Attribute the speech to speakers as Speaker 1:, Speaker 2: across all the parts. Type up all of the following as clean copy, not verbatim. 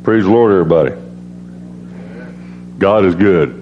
Speaker 1: Praise the Lord, everybody. God is good.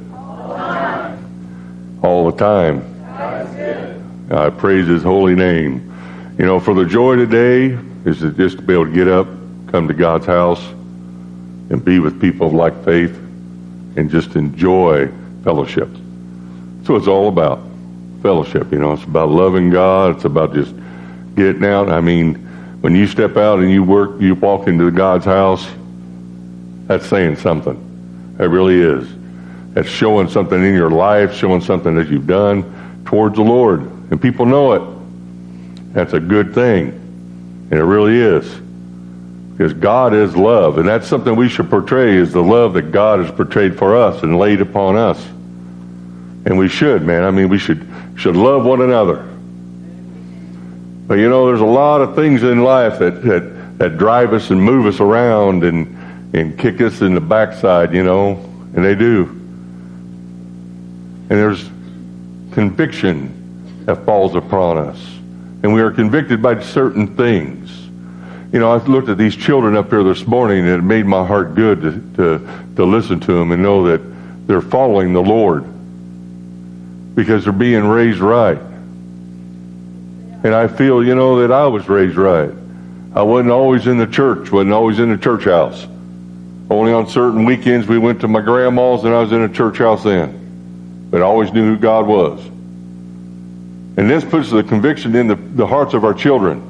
Speaker 1: All the time. I praise His holy name. You know, for the joy today is to just be able to get up, come to God's house, and be with people of like faith, and just enjoy fellowship. So it's all about fellowship. You know, it's about loving God. It's about just getting out. I mean, when you step out and you walk into God's house, that's saying something. It really is. That's showing something in your life, showing something that you've done towards the Lord. And people know it. That's a good thing. And it really is. Because God is love. And that's something we should portray, is the love that God has portrayed for us and laid upon us. And we should, man. I mean, we should love one another. But you know, there's a lot of things in life that drive us and move us around and kick us in the backside, you know. And they do. And there's conviction that falls upon us. And we are convicted by certain things. You know, I looked at these children up here this morning, and it made my heart good to listen to them and know that they're following the Lord because they're being raised right. And I feel, you know, that I was raised right. I wasn't always in the church, wasn't always in the church house. Only on certain weekends we went to my grandma's and I was in a church house then. But I always knew who God was. And this puts the conviction in the hearts of our children.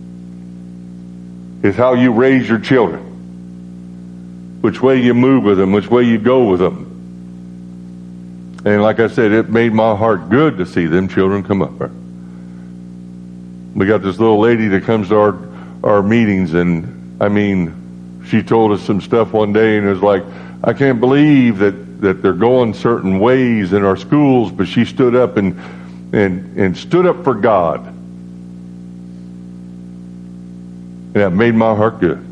Speaker 1: Is how you raise your children. Which way you move with them, which way you go with them. And like I said, it made my heart good to see them children come up there. We got this little lady that comes to our meetings, and I mean, she told us some stuff one day, and it was like, I can't believe that they're going certain ways in our schools, but she stood up and stood up for God. And that made my heart good.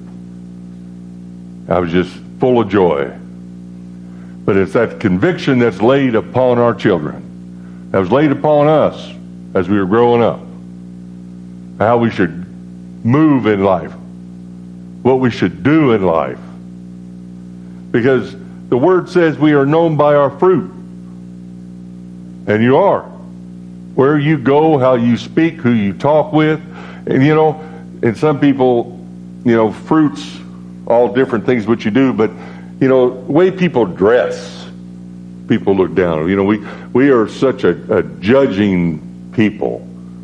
Speaker 1: I was just full of joy. But it's that conviction that's laid upon our children. That was laid upon us as we were growing up. How we should move in life. What we should do in life. Because the Word says we are known by our fruit. And you are. Where you go, how you speak, who you talk with. And you know, and some people, you know, fruits, all different things what you do, but, you know, the way people dress, people look down. You know, we are such a judging people.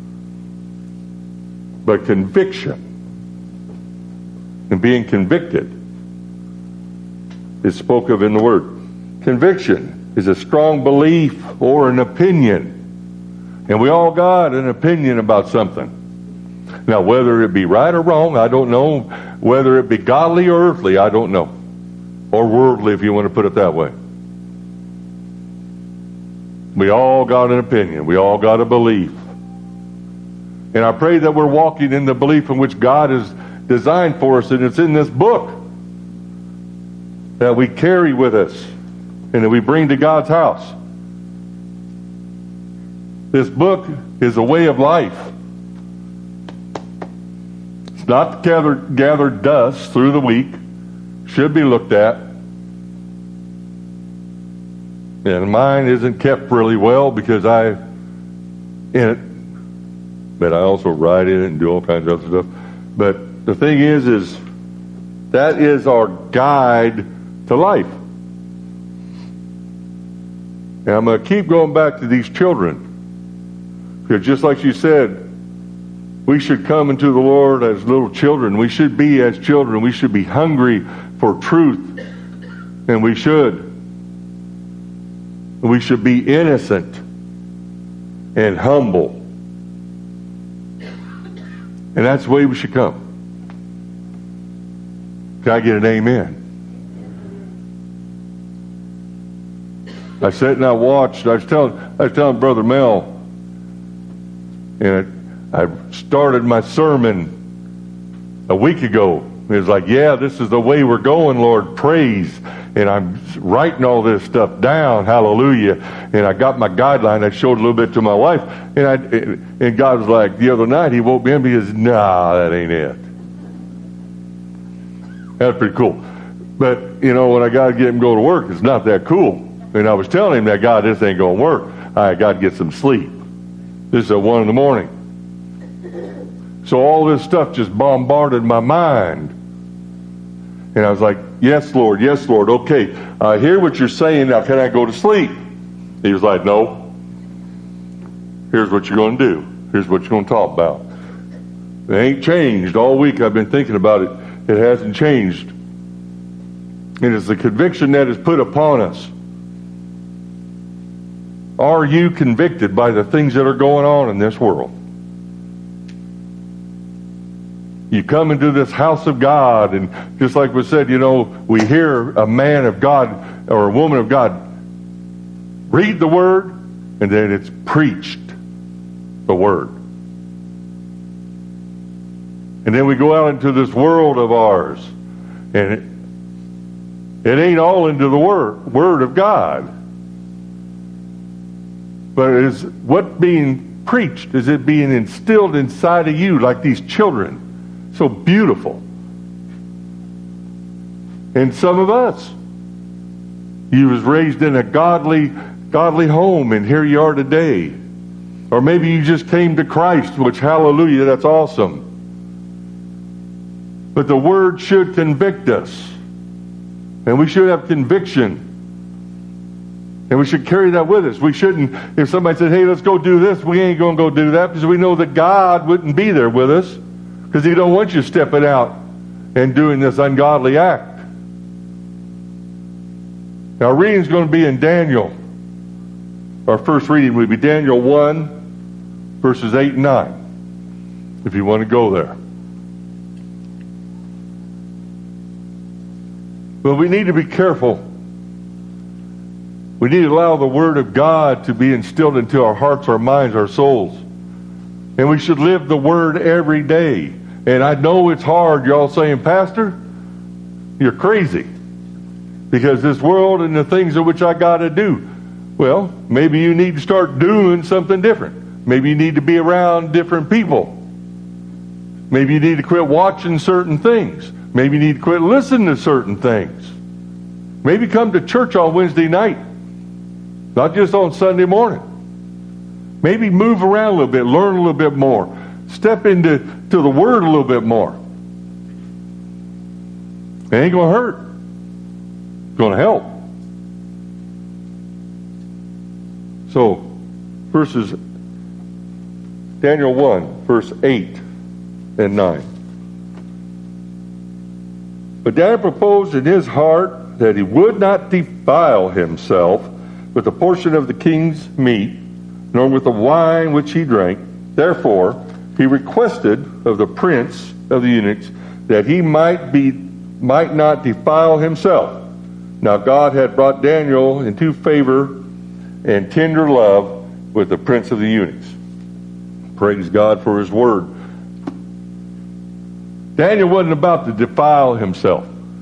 Speaker 1: But conviction and being convicted is spoke of in the Word. Conviction is a strong belief or an opinion. And we all got an opinion about something. Now, whether it be right or wrong, I don't know. Whether it be godly or earthly, I don't know. Or worldly, if you want to put it that way. We all got an opinion. We all got a belief. And I pray that we're walking in the belief in which God has designed for us, and it's in this book that we carry with us and that we bring to God's house. This book is a way of life. It's not gather dust through the week. Should be looked at. And mine isn't kept really well because I'm in it. But I also write in it and do all kinds of other stuff. But the thing is that is our guide to life. And I'm going to keep going back to these children. Because just like you said, we should come into the Lord as little children. We should be as children. We should be hungry for truth. And we should. We should be innocent and humble. And that's the way we should come. Can I get an amen? I sat and I watched. I was telling Brother Mel, and I started my sermon a week ago. It was like, yeah, this is the way we're going, Lord. Praise. And I'm writing all this stuff down. Hallelujah. And I got my guideline. I showed a little bit to my wife. And God was like, the other night, He woke me up. He says, nah, that ain't it. That's pretty cool. But, when I got to get him to go to work, it's not that cool. And I was telling him that, God, this ain't going to work. I got to get some sleep. This is at 1 in the morning. So all this stuff just bombarded my mind. And I was like, yes, Lord, okay. I hear what you're saying. Now, can I go to sleep? He was like, no. Here's what you're going to do. Here's what you're going to talk about. It ain't changed. All week I've been thinking about it. It hasn't changed. And it's the conviction that is put upon us. Are you convicted by the things that are going on in this world? You come into this house of God, and just like we said, we hear a man of God or a woman of God read the Word, and then it's preached the Word. And then we go out into this world of ours, and it ain't all into the Word of God. But is what being preached, is it being instilled inside of you like these children? So beautiful. And some of us, you was raised in a godly home, and here you are today. Or maybe you just came to Christ, which, hallelujah, that's awesome. But the Word should convict us. And we should have conviction. And we should carry that with us. We shouldn't, if somebody said, hey, let's go do this, we ain't going to go do that, because we know that God wouldn't be there with us, because He don't want you stepping out and doing this ungodly act. Our reading is going to be in Daniel. Our first reading will be Daniel 1, verses 8 and 9, if you want to go there. But we need to be careful. We need to allow the Word of God to be instilled into our hearts, our minds, our souls. And we should live the Word every day. And I know it's hard. You're all saying, Pastor, you're crazy. Because this world and the things in which I got to do. Well, maybe you need to start doing something different. Maybe you need to be around different people. Maybe you need to quit watching certain things. Maybe you need to quit listening to certain things. Maybe come to church on Wednesday night. Not just on Sunday morning. Maybe move around a little bit, learn a little bit more. Step into the Word a little bit more. It ain't going to hurt. It's going to help. So, verses Daniel 1, verse 8 and 9. But Daniel proposed in his heart that he would not defile himself with a portion of the king's meat, nor with the wine which he drank. Therefore, he requested of the prince of the eunuchs that he might not defile himself. Now God had brought Daniel into favor and tender love with the prince of the eunuchs. Praise God for His Word. Daniel wasn't about to defile himself.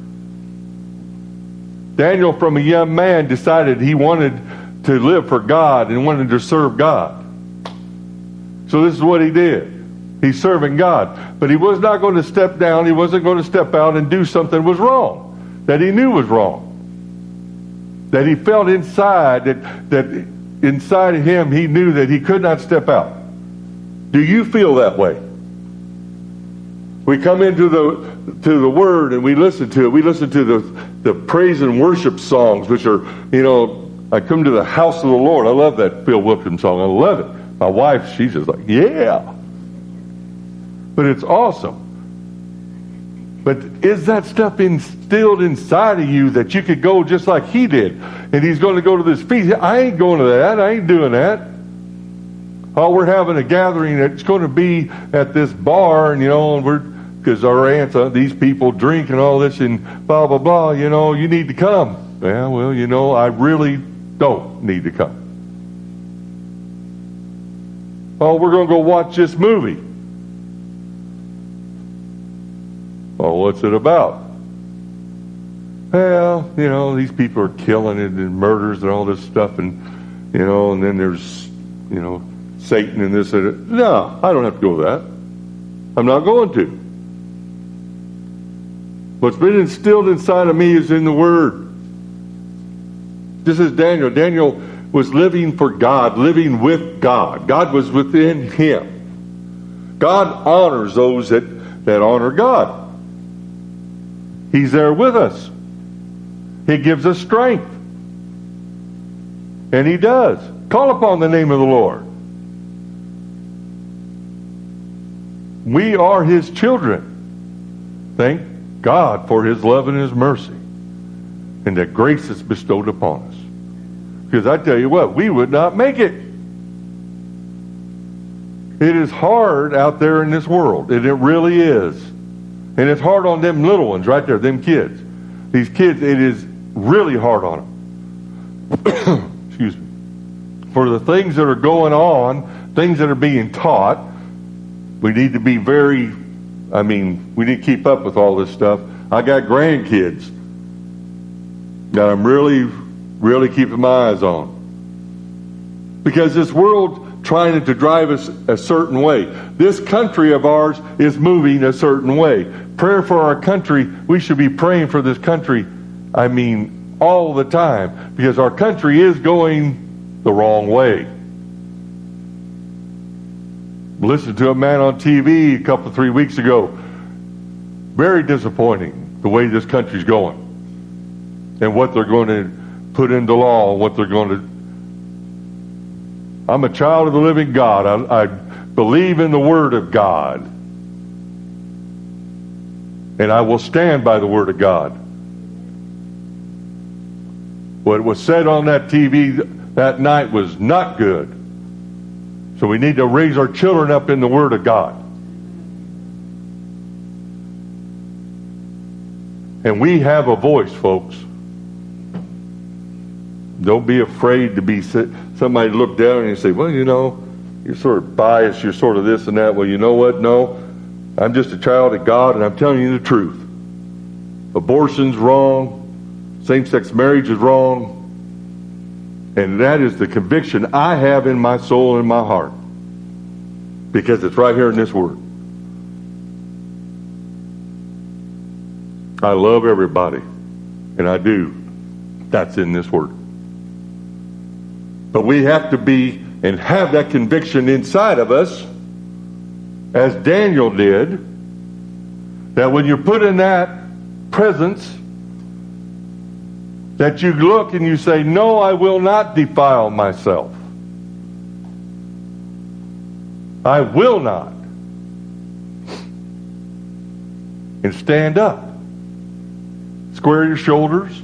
Speaker 1: Daniel, from a young man, decided he wanted to live for God and wanted to serve God. So this is what he did. He's serving God. But he was not going to step down. He wasn't going to step out and do something that was wrong, that he knew was wrong. That he felt inside, that inside of him he knew that he could not step out. Do you feel that way? We come into the Word and we listen to it. We listen to the praise and worship songs, which are, I come to the house of the Lord. I love that Phil Wilkins song. I love it. My wife, she's just like, yeah. But it's awesome. But is that stuff instilled inside of you that you could go just like he did? And he's going to go to this feast. I ain't going to that. I ain't doing that. Oh, we're having a gathering that's going to be at this bar, and because our aunts, these people drink and all this and blah, blah, blah, you need to come. Yeah, well, I really don't need to come. Oh, we're going to go watch this movie. Well, what's it about? Well, these people are killing it and murders and all this stuff, and and then there's, Satan and this and that. No, I don't have to go to that. I'm not going to. What's been instilled inside of me is in the Word. This is Daniel. Daniel was living for God, living with God. God was within him. God honors those that honor God. He's there with us. He gives us strength. And He does. Call upon the name of the Lord. We are His children. Thank God for His love and His mercy, and that grace is bestowed upon us. Because I tell you what, we would not make it. It is hard out there in this world, and it really is. And it's hard on them little ones right there, them kids. These kids, it is really hard on them. Excuse me. For the things that are going on, things that are being taught, we need to be we need to keep up with all this stuff. I got grandkids that I'm really keeping my eyes on. Because this world trying to drive us a certain way. This country of ours is moving a certain way. Prayer for our country, we should be praying for this country, all the time. Because our country is going the wrong way. Listened to a man on TV a couple, 3 weeks ago. Very disappointing the way this country's going. And what they're going to put into law, and what they're going to... I'm a child of the living God. I believe in the Word of God. And I will stand by the Word of God. What was said on that TV that night was not good. So we need to raise our children up in the Word of God. And we have a voice, folks. Don't be afraid to be somebody look down and you say, well, you're sort of biased, you're sort of this and that. Well, you know what? No, I'm just a child of God, and I'm telling you the truth. Abortion's wrong. Same-sex marriage is wrong. And that is the conviction I have in my soul and my heart. Because it's right here in this Word. I love everybody. And I do. That's in this Word. But we have to be and have that conviction inside of us, as Daniel did, that when you're put in that presence, that you look and you say, no, I will not defile myself. I will not. And stand up. Square your shoulders.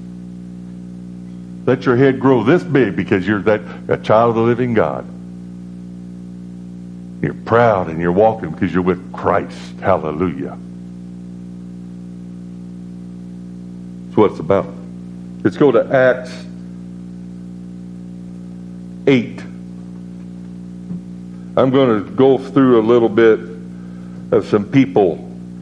Speaker 1: Let your head grow this big, because you're a child of the living God. You're proud and you're walking because you're with Christ. Hallelujah. That's what it's about. Let's go to Acts 8. I'm going to go through a little bit of some people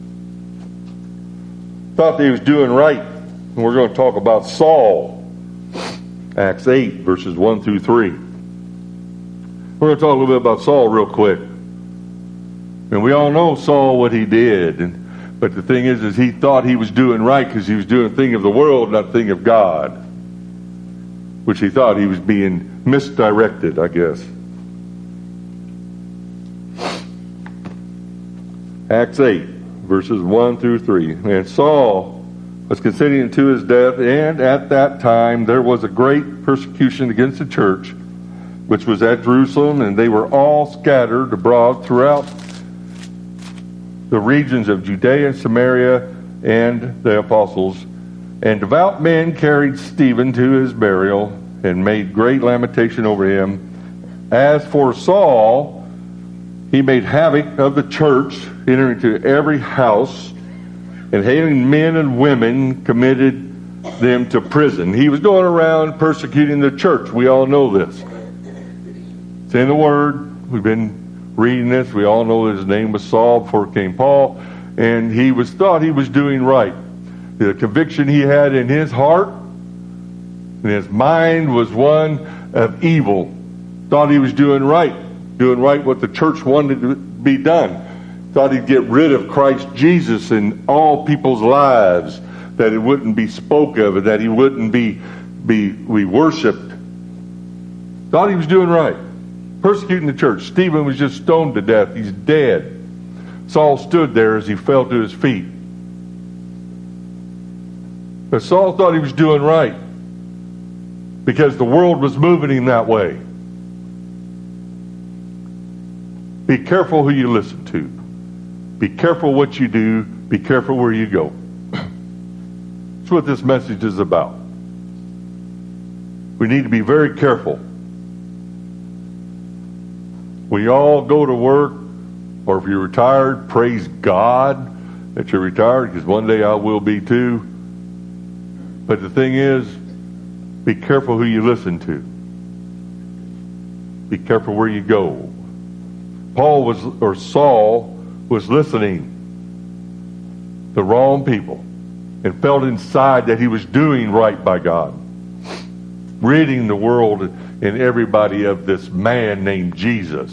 Speaker 1: thought they was doing right. And we're going to talk about Saul. Acts 8, verses 1 through 3. We're going to talk a little bit about Saul real quick. And we all know Saul, what he did. But the thing is he thought he was doing right because he was doing a thing of the world, not a thing of God. Which he thought he was being misdirected, I guess. Acts 8, verses 1 through 3. And Saul was consenting to his death, and at that time there was a great persecution against the church, which was at Jerusalem, and they were all scattered abroad throughout the regions of Judea and Samaria, and the apostles. And devout men carried Stephen to his burial, and made great lamentation over him. As for Saul, he made havoc of the church, entering into every house, and hailing men and women, committed them to prison. He was going around persecuting the church. We all know this. It's in the Word. We've been reading this. We all know his name was Saul before it came Paul. And he thought he was doing right. The conviction he had in his heart and his mind was one of evil. Thought he was doing right what the church wanted to be done. Thought he'd get rid of Christ Jesus in all people's lives, that it wouldn't be spoke of, and that he wouldn't be worshipped. Thought he was doing right. Persecuting the church. Stephen was just stoned to death. He's dead. Saul stood there as he fell to his feet. But Saul thought he was doing right because the world was moving him that way. Be careful who you listen to. Be careful what you do. Be careful where you go. That's what this message is about. We need to be very careful. We all go to work, or if you're retired, praise God that you're retired, because one day I will be too. But the thing is, be careful who you listen to. Be careful where you go. Saul was listening to the wrong people and felt inside that he was doing right by God, ridding the world and everybody of this man named Jesus.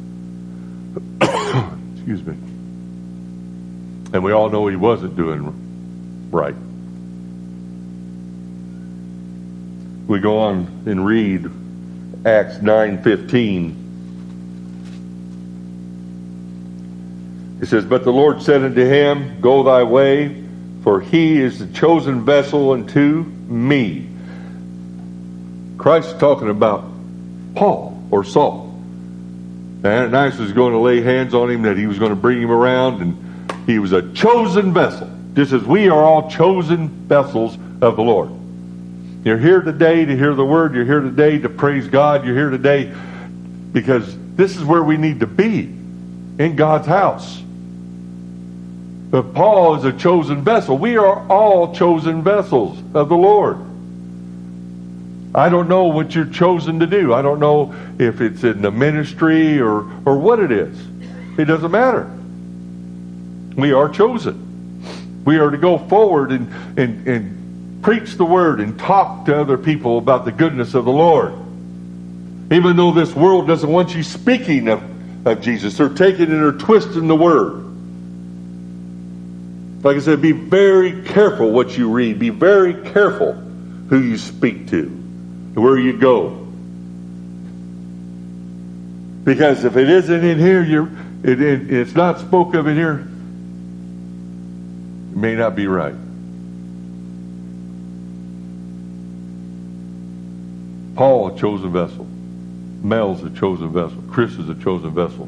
Speaker 1: Excuse me. And we all know he wasn't doing right. We go on and read Acts 9:15. It says, "But the Lord said unto him, Go thy way, for he is the chosen vessel unto me." Christ is talking about Paul or Saul. Ananias was going to lay hands on him, that he was going to bring him around, and he was a chosen vessel. Just as we are all chosen vessels of the Lord. You're here today to hear the word. You're here today to praise God. You're here today because this is where we need to be, in God's house. But Paul is a chosen vessel. We are all chosen vessels of the Lord. I don't know what you're chosen to do. I don't know if it's in the ministry or what it is. It doesn't matter. We are chosen. We are to go forward and preach the word and talk to other people about the goodness of the Lord. Even though this world doesn't want you speaking of Jesus, they're taking it or twisting the word. Like I said, be very careful what you read. Be very careful who you speak to, where you go. Because if it isn't in here, it's not spoke of in here, it may not be right. Paul, a chosen vessel. Mel's a chosen vessel. Chris is a chosen vessel.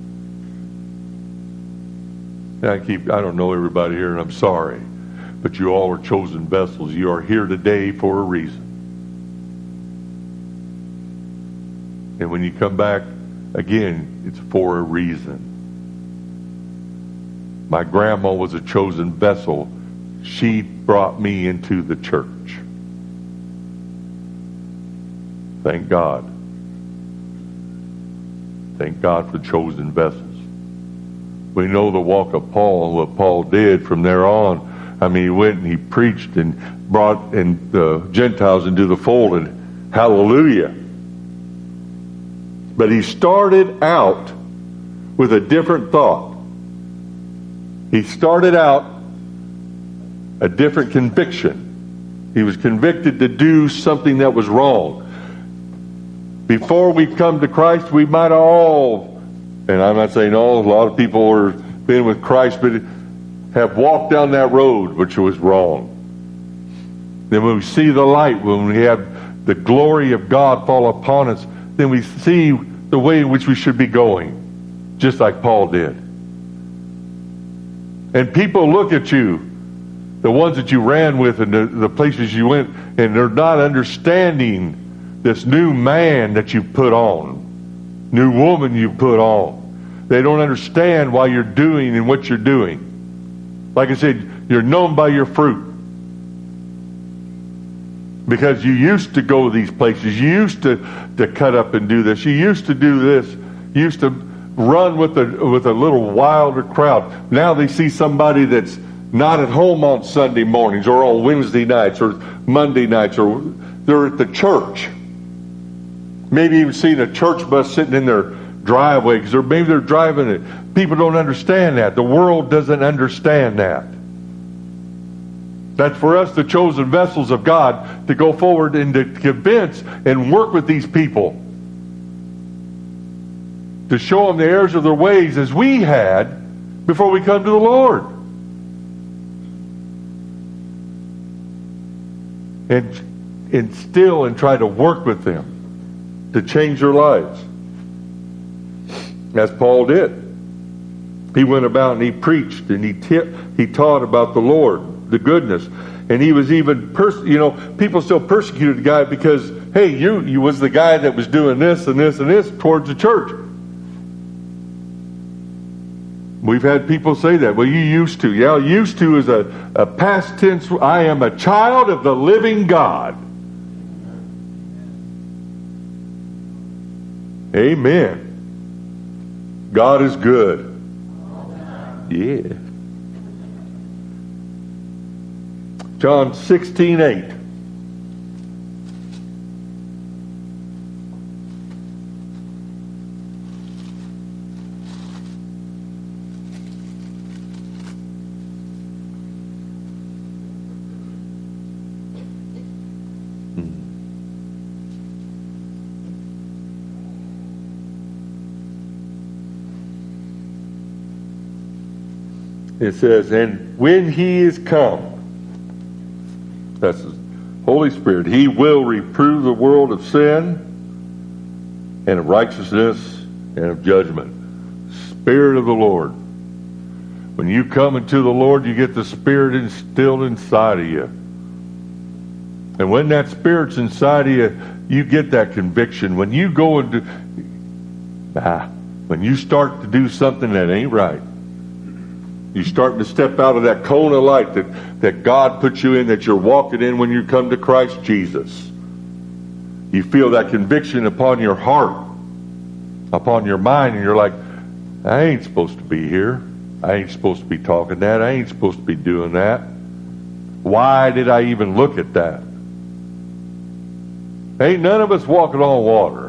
Speaker 1: And I don't know everybody here, and I'm sorry, but you all are chosen vessels. You are here today for a reason. And when you come back again, it's for a reason. My grandma was a chosen vessel. She brought me into the church. Thank God. Thank God for chosen vessels. We know the walk of Paul, what Paul did from there on. I mean, he went and he preached and brought the Gentiles into the fold, and hallelujah. But he started out with a different thought. He started out a different conviction. He was convicted to do something that was wrong. Before we come to Christ, we might all, and I'm not saying all, a lot of people have been with Christ, but have walked down that road which was wrong. Then when we see the light, when we have the glory of God fall upon us, then we see the way in which we should be going, just like Paul did. And people look at you, the ones that you ran with and the places you went, and they're not understanding this new man that you put on, new woman you put on. They don't understand why you're doing and what you're doing. Like I said, you're known by your fruit. Because you used to go to these places. You used to cut up and do this. You used to do this. You used to run with a little wilder crowd. Now they see somebody that's not at home on Sunday mornings or on Wednesday nights or Monday nights, or they're at the church. Maybe even seen a church bus sitting in their driveway because maybe they're driving it. People don't understand that. The world doesn't understand that. That's for us, the chosen vessels of God, to go forward and to convince and work with these people. To show them the errors of their ways as we had before we come to the Lord. And instill and try to work with them to change their lives. As Paul did. He went about and he preached and he taught about the Lord, the goodness. And he was even, people still persecuted the guy because, hey, you was the guy that was doing this and this and this towards the church. We've had people say that. Well, you used to. Yeah, used to is a past tense. I am a child of the living God. Amen. God is good. Yeah. John 16:8. It says, and when he is come, that's the Holy Spirit, he will reprove the world of sin and of righteousness and of judgment. Spirit of the Lord. When you come into the Lord, you get the Spirit instilled inside of you. And when that Spirit's inside of you, you get that conviction. When you go into, when you start to do something that ain't right, you're starting to step out of that cone of light that God put you in, that you're walking in when you come to Christ Jesus. You feel that conviction upon your heart, upon your mind, and you're like, I ain't supposed to be here. I ain't supposed to be talking that. I ain't supposed to be doing that. Why did I even look at that? Ain't none of us walking on water.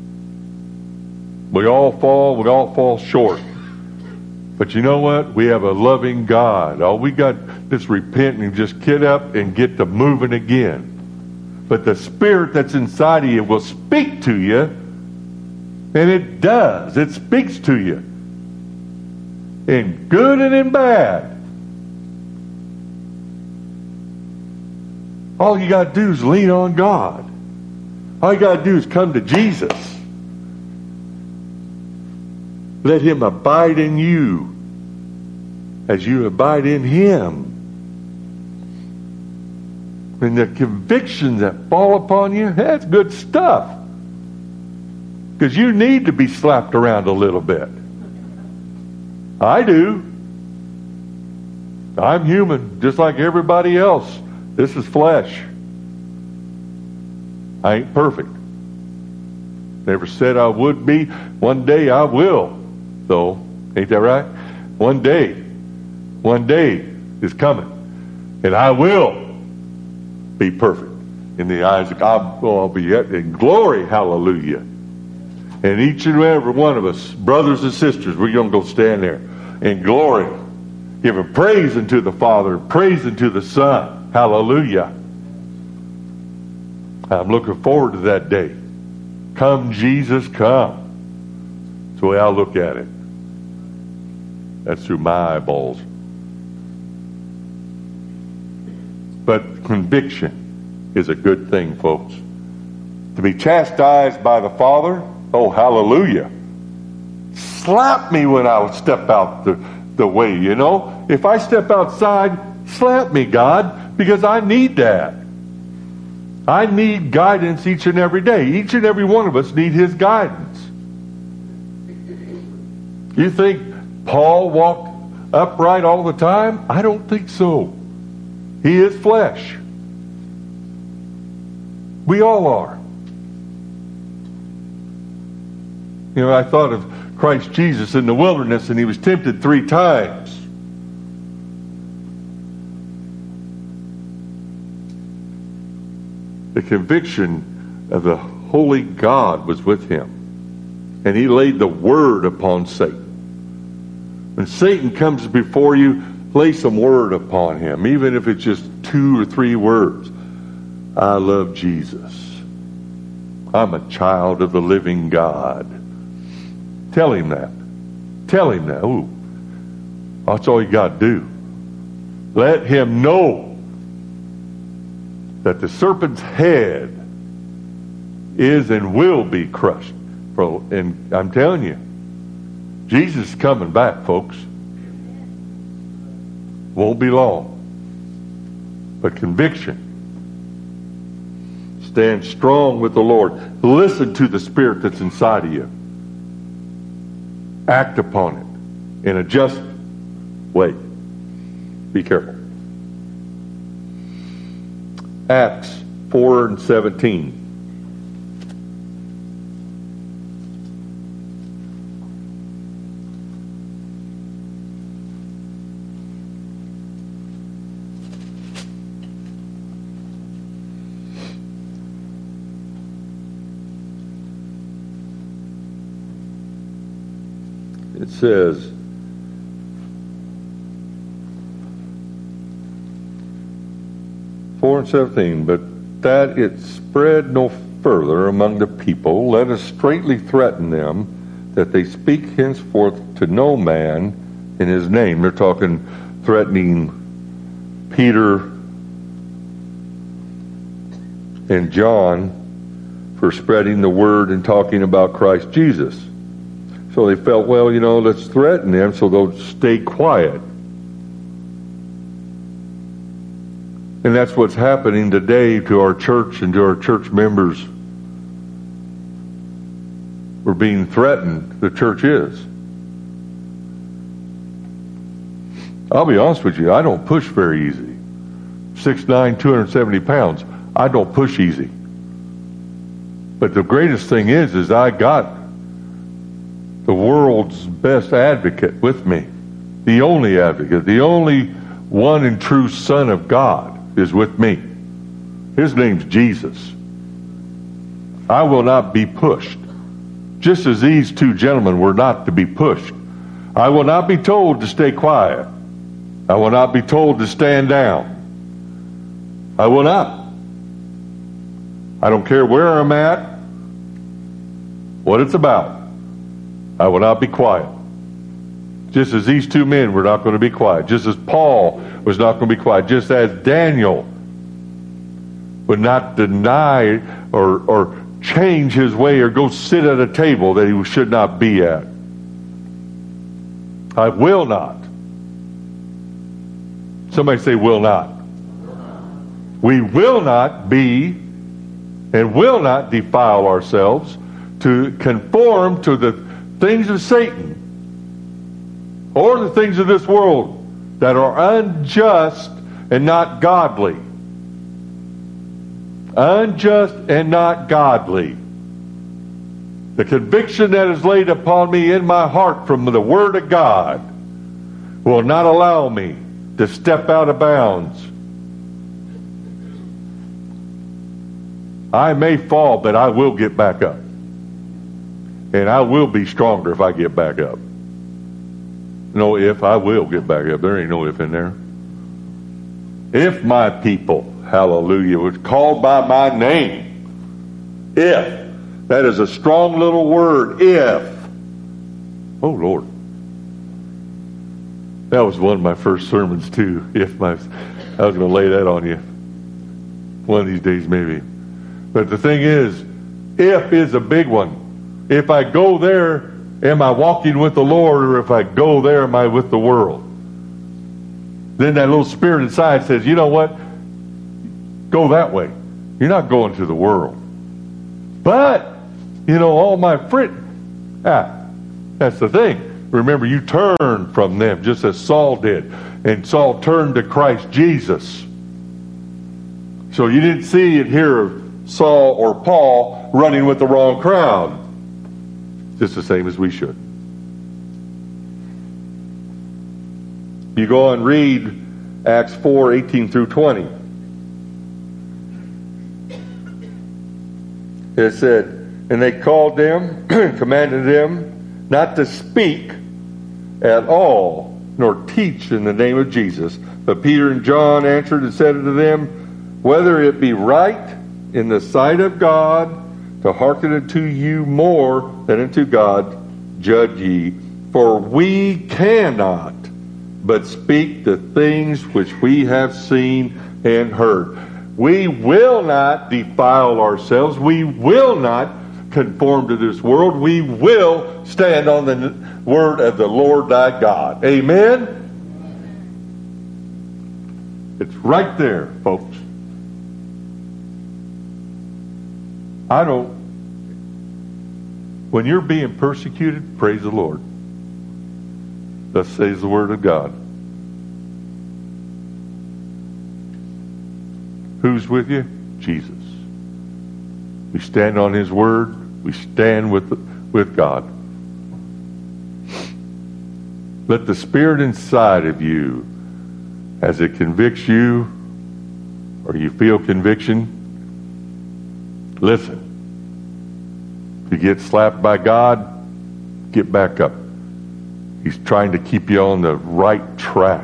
Speaker 1: We all fall short. But you know what? We have a loving God. All we got is repent and just get up and get to moving again. But the Spirit that's inside of you will speak to you. And it does. It speaks to you. In good and in bad. All you got to do is lean on God. All you got to do is come to Jesus. Let him abide in you as you abide in him. And the convictions that fall upon you, that's good stuff. Because you need to be slapped around a little bit. I do. I'm human, just like everybody else. This is flesh. I ain't perfect. Never said I would be. One day I will. So, ain't that right? One day is coming. And I will be perfect in the eyes of God. I'll be in glory. Hallelujah. And each and every one of us, brothers and sisters, we're going to go stand there in glory. Giving praise unto the Father, praise unto the Son. Hallelujah. I'm looking forward to that day. Come, Jesus, come. That's the way I look at it. That's through my eyeballs. But conviction is a good thing, folks. To be chastised by the Father, oh, hallelujah. Slap me when I would step out the way, you know. If I step outside, slap me, God, because I need that. I need guidance each and every day. Each and every one of us need his guidance. You think Paul walked upright all the time? I don't think so. He is flesh. We all are. You know, I thought of Christ Jesus in the wilderness, and he was tempted 3 times. The conviction of the Holy God was with him. And he laid the word upon Satan. When Satan comes before you, lay some word upon him, even if it's just 2 or 3 words. I love Jesus. I'm a child of the living God. Tell him that. Tell him that. Ooh, that's all you got to do. Let him know that the serpent's head is and will be crushed. And I'm telling you, Jesus is coming back, folks. Won't be long. But conviction. Stand strong with the Lord. Listen to the Spirit that's inside of you. Act upon it in a just way. Be careful. Acts 4:17. It says, "4 and 17, but that it spread no further among the people, let us straitly threaten them, that they speak henceforth to no man in his name." They're talking, threatening Peter and John for spreading the word and talking about Christ Jesus. So they felt, well, let's threaten them so they'll stay quiet. And that's what's happening today to our church and to our church members. We're being threatened, the church is. I'll be honest with you, I don't push very easy. 6'9", 270 pounds. I don't push easy. But the greatest thing is I got the world's best advocate with me. The only advocate, the only one and true Son of God is with me. His name's Jesus. I will not be pushed. Just as these 2 gentlemen were not to be pushed. I will not be told to stay quiet. I will not be told to stand down. I will not. I don't care where I'm at, what it's about. I will not be quiet. Just as these 2 men were not going to be quiet. Just as Paul was not going to be quiet. Just as Daniel would not deny or change his way or go sit at a table that he should not be at. I will not. Somebody say will not. We will not be and will not defile ourselves to conform to the things of Satan or the things of this world that are unjust and not godly. Unjust and not godly. The conviction that is laid upon me in my heart from the Word of God will not allow me to step out of bounds. I may fall, but I will get back up. And I will be stronger if I get back up. No if, I will get back up. There ain't no if in there. If my people, hallelujah, was called by my name. If. That is a strong little word. If. Oh, Lord. That was one of my first sermons, too. I was going to lay that on you. One of these days, maybe. But the thing is, if is a big one. If I go there, am I walking with the Lord? Or if I go there, am I with the world? Then that little spirit inside says, you know what? Go that way. You're not going to the world. But, all my friends, that's the thing. Remember, you turned from them just as Saul did. And Saul turned to Christ Jesus. So you didn't see and hear of Saul or Paul running with the wrong crowd. Just the same as we should. You go and read Acts 4:18 through 20. It said, And they called them, commanded them not to speak at all, nor teach in the name of Jesus. But Peter and John answered and said unto them, whether it be right in the sight of God to hearken unto you more than unto God, judge ye. For we cannot but speak the things which we have seen and heard. We will not defile ourselves. We will not conform to this world. We will stand on the word of the Lord thy God. Amen? It's right there, folks. When you're being persecuted, praise the Lord. Thus says the word of God. Who's with you? Jesus. We stand on his word. We stand with God. Let the Spirit inside of you, as it convicts you, or you feel conviction, listen. If you get slapped by God, get back up. He's trying to keep you on the right track.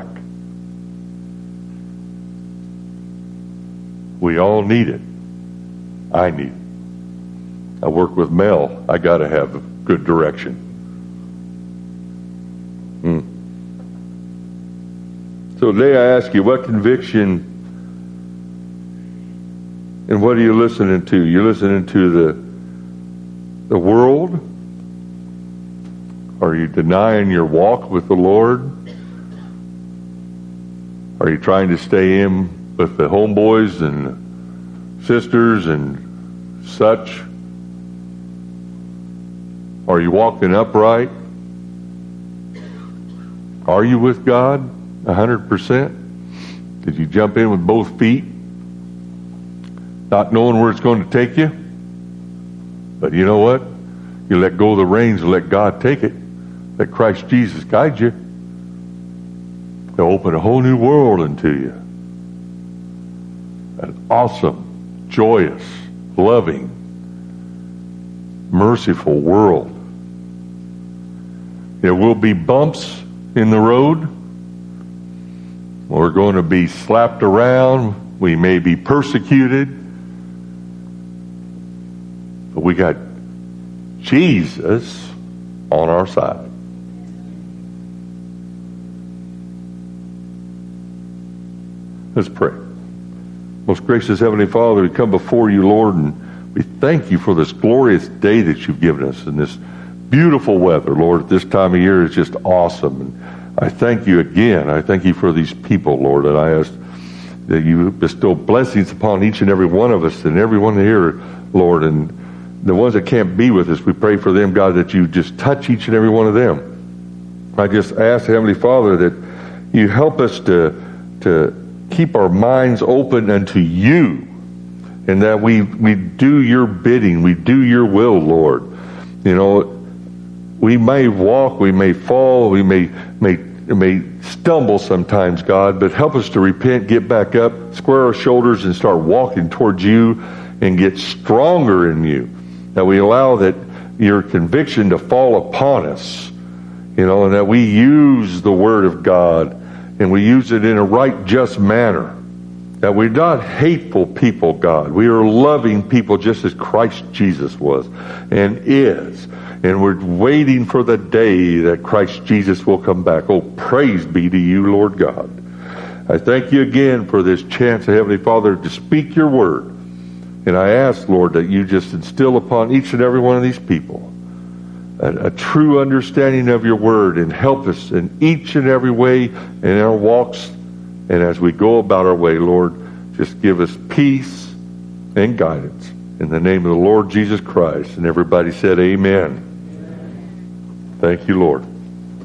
Speaker 1: We all need it. I need it. I work with Mel. I got to have a good direction. So today I ask you, what conviction and what are you listening to? You're listening to the world? Are you denying your walk with the Lord? Are you trying to stay in with the homeboys and sisters and such? Are you walking upright? Are you with God 100%? Did you jump in with both feet, not knowing where it's going to take you? But you know what? You let go of the reins and let God take it. Let Christ Jesus guide you. He'll open a whole new world into you. An awesome, joyous, loving, merciful world. There will be bumps in the road. We're going to be slapped around. We may be persecuted. But we got Jesus on our side. Let's pray. Most gracious Heavenly Father, we come before you, Lord, and we thank you for this glorious day that you've given us and this beautiful weather, Lord. At this time of year is just awesome. And I thank you again. I thank you for these people, Lord, and I ask that you bestow blessings upon each and every one of us and everyone here, Lord, and the ones that can't be with us, we pray for them, God, that you just touch each and every one of them. I just ask, Heavenly Father, that you help us to keep our minds open unto you, and that we do your bidding, we do your will, Lord. You know, we may walk, we may fall, we may stumble sometimes, God, but help us to repent, get back up, square our shoulders, and start walking towards you and get stronger in you. That we allow that your conviction to fall upon us, you know, and that we use the Word of God and we use it in a right, just manner. That we're not hateful people, God. We are loving people just as Christ Jesus was and is. And we're waiting for the day that Christ Jesus will come back. Oh, praise be to you, Lord God. I thank you again for this chance, Heavenly Father, to speak your word. And I ask, Lord, that you just instill upon each and every one of these people a true understanding of your word, and help us in each and every way in our walks. And as we go about our way, Lord, just give us peace and guidance. In the name of the Lord Jesus Christ. And everybody said amen. Thank you, Lord.